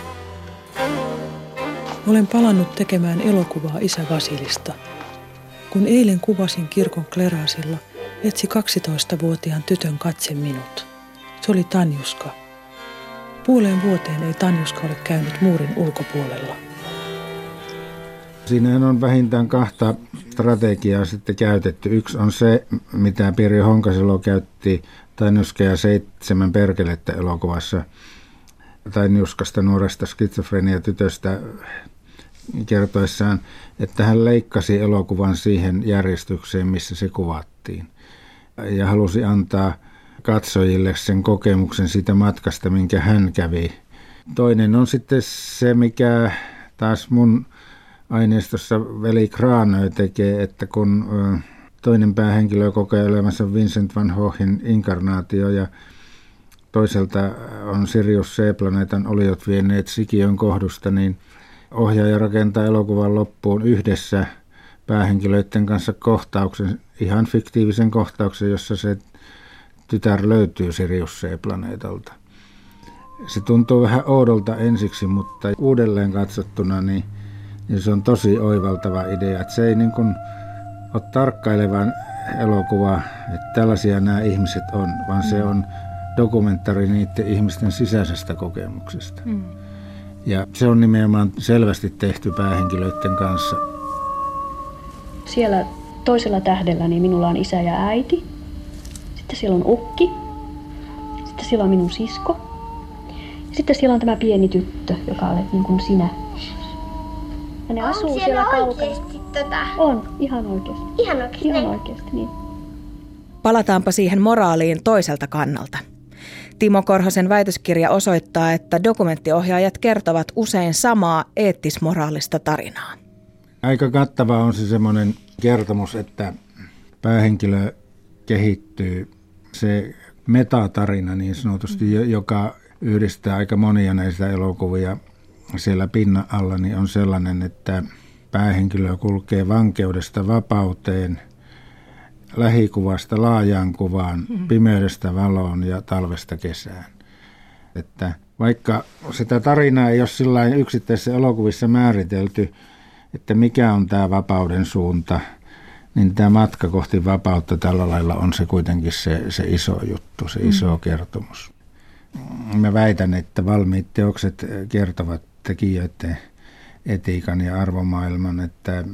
Olen palannut tekemään elokuvaa isä Vasilista. Kun eilen kuvasin kirkon Klerasilla, etsi 12-vuotiaan tytön katse minut. Se oli Tanjuska. Puoleen vuoteen ei Tanjuska ole käynyt muurin ulkopuolella. Siinähän on vähintään kahta strategiaa sitten käytetty. Yksi on se, mitä Pirjo Honkasalo käytti Tanjuska ja 7 perkelettä elokuvassa. Tanjuskasta, nuoresta skitsofrenia tytöstä kertoessaan, että hän leikkasi elokuvan siihen järjestykseen, missä se kuvattiin. Ja halusi antaa katsojille sen kokemuksen siitä matkasta, minkä hän kävi. Toinen on sitten se, mikä taas mun aineistossa veli Kraanö tekee, että kun toinen päähenkilö kokee elämässä Vincent van Goghin inkarnaatio ja toiselta on Sirius C-planeetan oliot vienneet sikiön kohdusta, niin ohjaaja rakentaa elokuvan loppuun yhdessä päähenkilöiden kanssa kohtauksen, ihan fiktiivisen kohtauksen, jossa se tytär löytyy Sirius C-planeetalta. Se tuntuu vähän oudolta ensiksi, mutta uudelleen katsottuna niin se on tosi oivaltava idea. Että se ei niin kuin ole tarkkailevan elokuva, että tällaisia nämä ihmiset on, vaan se on dokumenttari niiden ihmisten sisäisestä kokemuksesta. Ja se on nimenomaan selvästi tehty päähenkilöiden kanssa. Siellä toisella tähdellä niin minulla on isä ja äiti. Sitten siellä on ukki. Sitten siellä on minun sisko. Ja sitten siellä on tämä pieni tyttö, joka olet niin kuin sinä. Ja ne asuu siellä kaukana. On, ihan oikeasti. Ihan oikeasti, niin. Palataanpa siihen moraaliin toiselta kannalta. Timo Korhosen väitöskirja osoittaa, että dokumenttiohjaajat kertovat usein samaa eettis-moraalista tarinaa. Aika kattava on se semmoinen kertomus, että päähenkilö kehittyy. Se metatarina niin sanotusti, joka yhdistää aika monia näistä elokuvia siellä pinnan alla, niin on sellainen, että päähenkilö kulkee vankeudesta vapauteen, lähikuvasta laajaan kuvaan, pimeydestä valoon ja talvesta kesään. Että vaikka sitä tarinaa ei ole sillain yksittäisissä elokuvissa määritelty, että mikä on tämä vapauden suunta, niin tämä matka kohti vapautta tällä lailla on se kuitenkin se iso juttu, se iso kertomus. Mä väitän, että valmiit teokset kertovat tekijöiden etiikan ja arvomaailman, että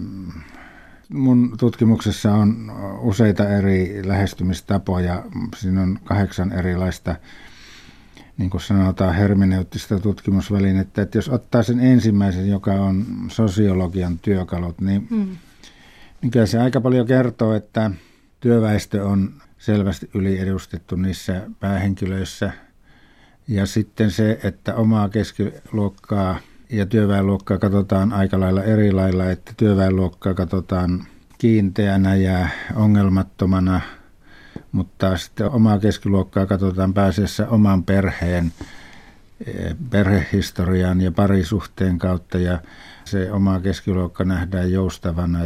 mun tutkimuksessa on useita eri lähestymistapoja. Siinä on 8 erilaista, niin kuin sanotaan, hermeneuttista tutkimusvälinettä. Että jos ottaa sen ensimmäisen, joka on sosiologian työkalut, niin kyllä se aika paljon kertoo, että työväestö on selvästi yliedustettu niissä päähenkilöissä. Ja sitten se, että omaa keskiluokkaa ja työväenluokkaa katsotaan aika lailla eri lailla, että työväenluokkaa katsotaan kiinteänä ja ongelmattomana, mutta sitten omaa keskiluokkaa katsotaan pääasiassa oman perheen, perhehistorian ja parisuhteen kautta, ja se oma keskiluokka nähdään joustavana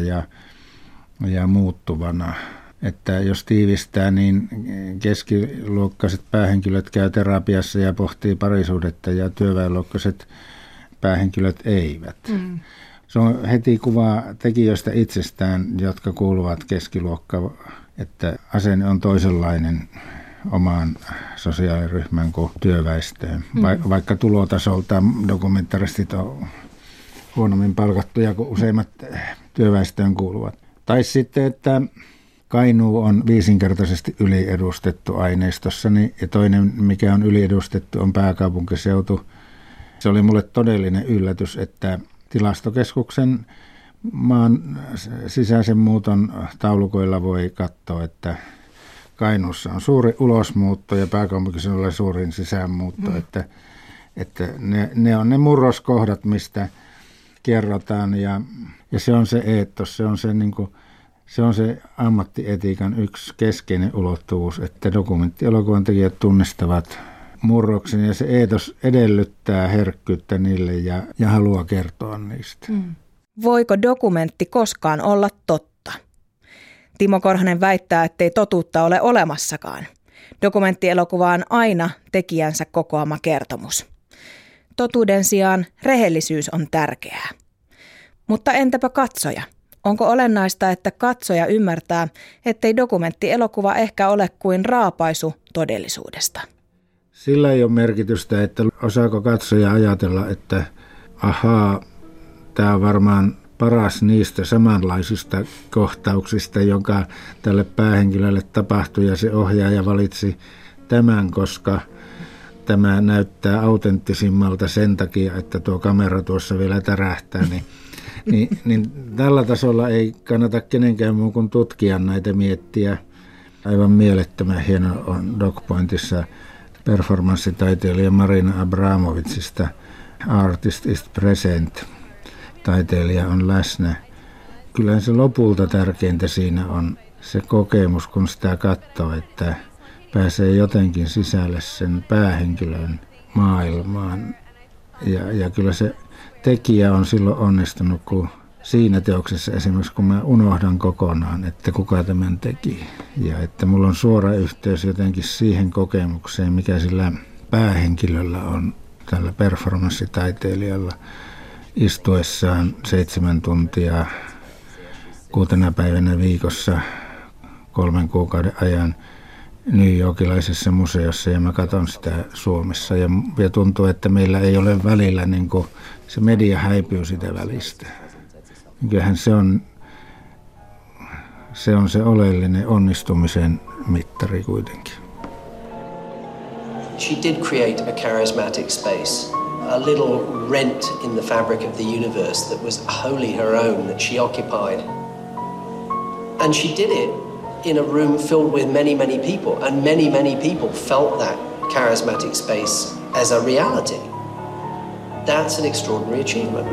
ja muuttuvana. Että jos tiivistää, niin keskiluokkaiset päähenkilöt käy terapiassa ja pohtii parisuhdetta ja työväenluokkaiset päähenkilöt eivät. Se on heti kuva tekijöistä itsestään, jotka kuuluvat keskiluokkaan, että asenne on toisenlainen omaan sosiaaliryhmään kuin työväestöön. Vaikka tulotasolta dokumentaristit on huonommin palkattuja kuin useimmat työväestöön kuuluvat. Tai sitten, että Kainuu on viisinkertaisesti yliedustettu aineistossani ja toinen, mikä on yliedustettu, on pääkaupunkiseutu. Se oli mulle todellinen yllätys, että Tilastokeskuksen maan sisäisen muuton taulukoilla voi katsoa, että Kainuussa on suuri ulosmuutto ja pääkaupunkiseudulla suurin sisäänmuutto. Että ne on ne murroskohdat, mistä kerrotaan ja se on se eetos, se on se ammattietiikan yksi keskeinen ulottuvuus, että dokumenttielokuvan tekijät tunnistavat murroksen ja se eetos edellyttää herkkyyttä niille ja haluaa kertoa niistä. Voiko dokumentti koskaan olla totta? Timo Korhonen väittää, ettei totuutta ole olemassakaan. Dokumenttielokuva on aina tekijänsä kokoama kertomus. Totuuden sijaan rehellisyys on tärkeää. Mutta entäpä katsoja? Onko olennaista, että katsoja ymmärtää, ettei dokumenttielokuva ehkä ole kuin raapaisu todellisuudesta? Sillä ei ole merkitystä, että osaako katsoja ajatella, että ahaa, tämä on varmaan paras niistä samanlaisista kohtauksista, joka tälle päähenkilölle tapahtui ja se ohjaaja valitsi tämän, koska tämä näyttää autenttisimmalta sen takia, että tuo kamera tuossa vielä tärähtää, niin niin tällä tasolla ei kannata kenenkään muun kuin tutkijan näitä miettiä. Aivan mielettömän hieno on DocPointissa performanssitaiteilija Marina Abramovicista Artist is present. Taiteilija on läsnä. Kyllä se lopulta tärkeintä siinä on se kokemus, kun sitä katsoo, että pääsee jotenkin sisälle sen päähenkilön maailmaan. Ja kyllä se tekijä on silloin onnistunut, kun siinä teoksessa esimerkiksi, kun mä unohdan kokonaan, että kuka tämän teki. Ja että mulla on suora yhteys jotenkin siihen kokemukseen, mikä sillä päähenkilöllä on, tällä performanssitaiteilijalla, istuessaan 7 tuntia 6 päivänä viikossa 3 kuukauden ajan New Yorkilaisessa museossa, ja mä katson sitä Suomessa. Ja tuntuu, että meillä ei ole välillä, niin kuin se media häipyy sitä välistä. Kyllähän se on se oleellinen onnistumisen mittari kuitenkin. She did create a charismatic space, a little rent in the fabric of the universe that was wholly her own, that she occupied. And she did it in a room filled with many, many people, and many, many people felt that charismatic space as a reality. That's an extraordinary achievement.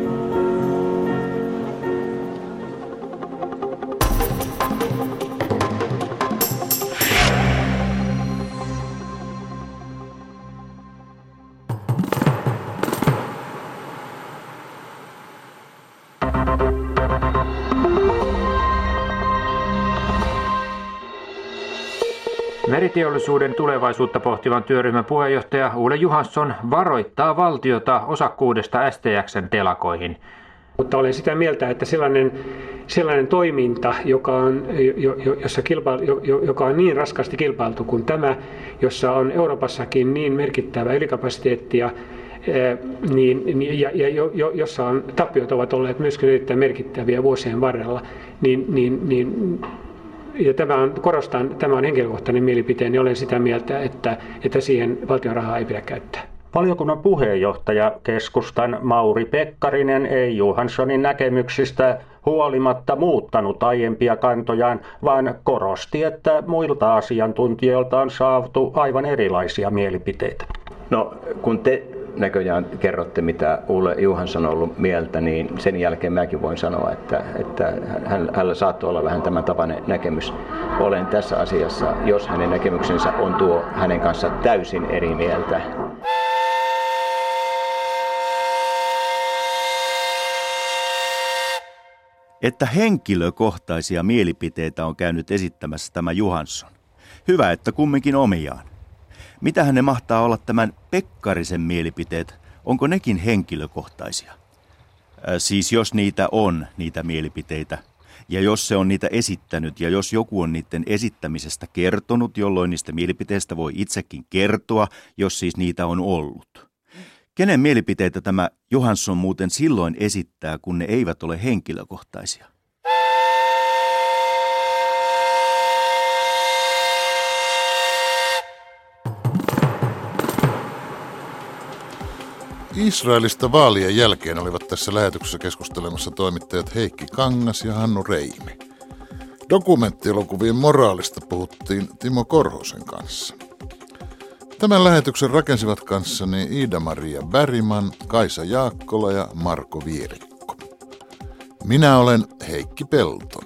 Meriteollisuuden tulevaisuutta pohtivan työryhmän puheenjohtaja Ole Johansson varoittaa valtiota osakkuudesta STX:n telakoihin. Mutta olen sitä mieltä, että sellainen toiminta, joka on niin raskaasti kilpailtu kuin tämä, jossa on Euroopassakin niin merkittävä ylikapasiteettia, jossa on tappiot ovat olleet myöskin erittäin merkittäviä vuosien varrella, ja tämä on henkilökohtainen mielipiteeni, olen sitä mieltä, että siihen valtion rahaa ei pidä käyttää. Valiokunnan puheenjohtaja, keskustan Mauri Pekkarinen, ei Johanssonin näkemyksistä huolimatta muuttanut aiempia kantojaan, vaan korosti, että muilta asiantuntijoilta on saatu aivan erilaisia mielipiteitä. No, kun te näköjään kerrotte, mitä Ole Johansson on ollut mieltä, niin sen jälkeen mäkin voin sanoa, että hänellä saattoi olla vähän tämän tapainen näkemys. Olen tässä asiassa, jos hänen näkemyksensä on tuo hänen kanssa täysin eri mieltä. Että henkilökohtaisia mielipiteitä on käynyt esittämässä tämä Johansson. Hyvä, että kumminkin omiaan. Mitähän ne mahtaa olla tämän Pekkarisen mielipiteet? Onko nekin henkilökohtaisia? Siis jos niitä on, niitä mielipiteitä, ja jos se on niitä esittänyt, ja jos joku on niiden esittämisestä kertonut, jolloin niistä mielipiteistä voi itsekin kertoa, jos siis niitä on ollut. Kenen mielipiteitä tämä Johansson muuten silloin esittää, kun ne eivät ole henkilökohtaisia? Israelista vaalien jälkeen olivat tässä lähetyksessä keskustelemassa toimittajat Heikki Kangas ja Hannu Reimi. Dokumenttielokuvien moraalista puhuttiin Timo Korhosen kanssa. Tämän lähetyksen rakensivat kanssani Iida-Maria Bergman, Kaisa Jaakkola ja Marko Vierikko. Minä olen Heikki Pelto.